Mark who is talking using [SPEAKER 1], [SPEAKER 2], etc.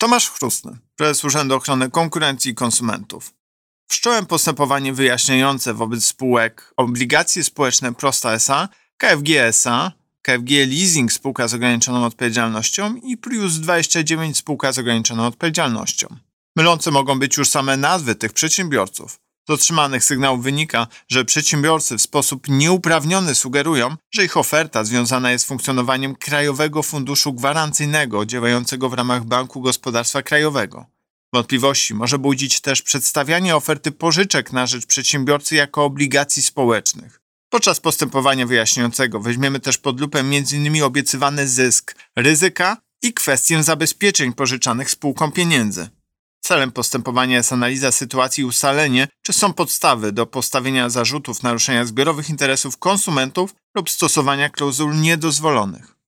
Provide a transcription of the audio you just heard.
[SPEAKER 1] Tomasz Chrustny, prezes Urzędu Ochrony Konkurencji i Konsumentów. Wszcząłem postępowanie wyjaśniające wobec spółek Obligacje Społeczne Prosta S.A., KFG S.A., KFG Leasing Spółka z ograniczoną odpowiedzialnością i Prius 29 Spółka z ograniczoną odpowiedzialnością. Mylące mogą być już same nazwy tych przedsiębiorców. Z otrzymanych sygnałów wynika, że przedsiębiorcy w sposób nieuprawniony sugerują, że ich oferta związana jest z funkcjonowaniem Krajowego Funduszu Gwarancyjnego działającego w ramach Banku Gospodarstwa Krajowego. Wątpliwości może budzić też przedstawianie oferty pożyczek na rzecz przedsiębiorcy jako obligacji społecznych. Podczas postępowania wyjaśniającego weźmiemy też pod lupę m.in. obiecywany zysk, ryzyka i kwestię zabezpieczeń pożyczanych spółkom pieniędzy. Celem postępowania jest analiza sytuacji i ustalenie, czy są podstawy do postawienia zarzutów naruszenia zbiorowych interesów konsumentów lub stosowania klauzul niedozwolonych.